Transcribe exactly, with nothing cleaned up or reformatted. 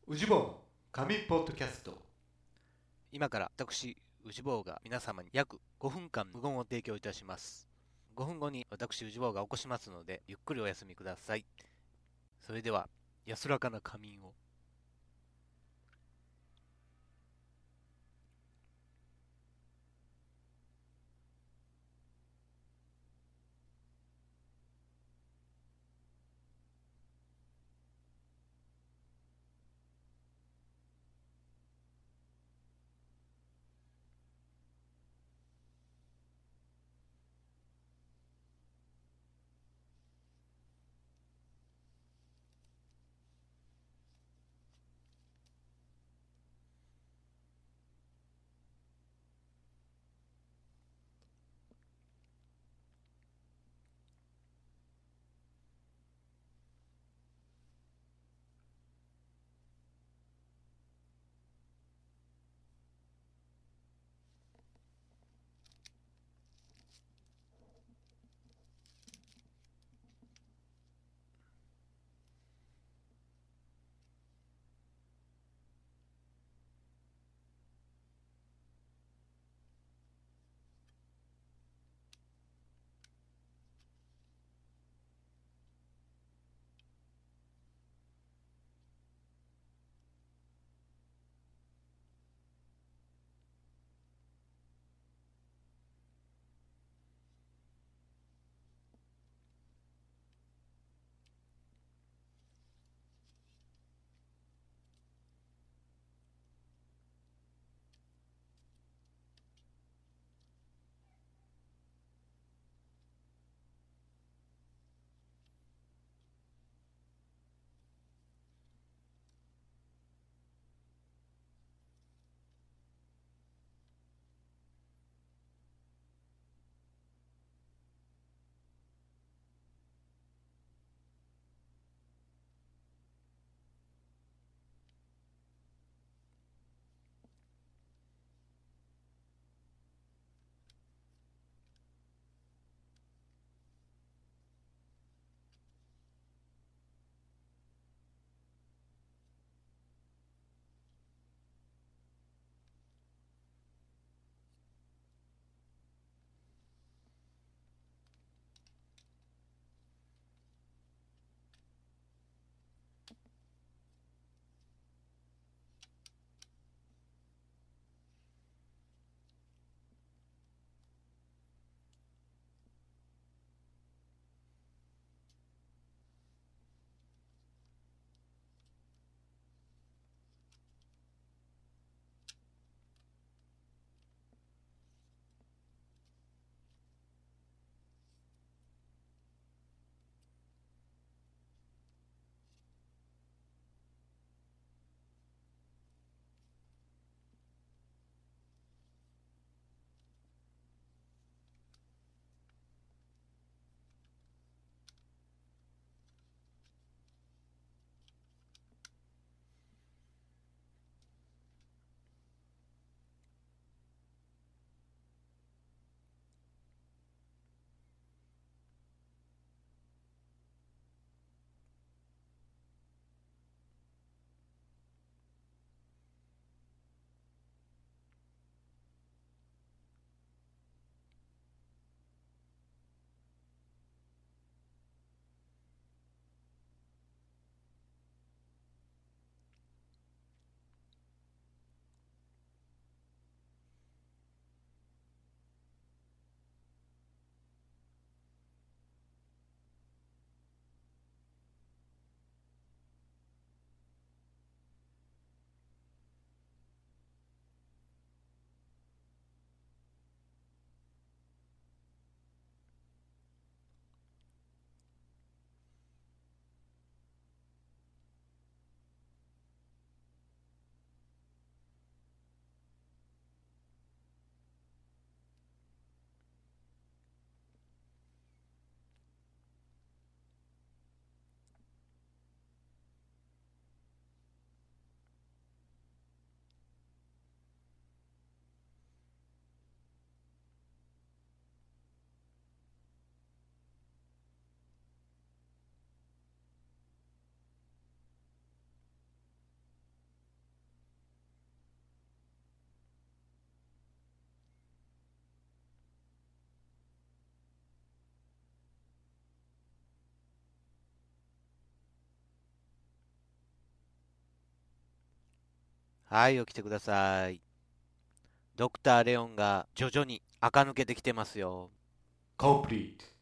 ウジボーの神ポッドキャスト。 今から私、ウジボーが皆様に約ごふんかん無言を提供いたします。ごふんごに私、ウジボーが起こしますので、ゆっくりお休みください。それでは、安らかな仮眠を。 はい、起きてください。ドクターレオンが徐々に垢抜けてきてますよ。 complete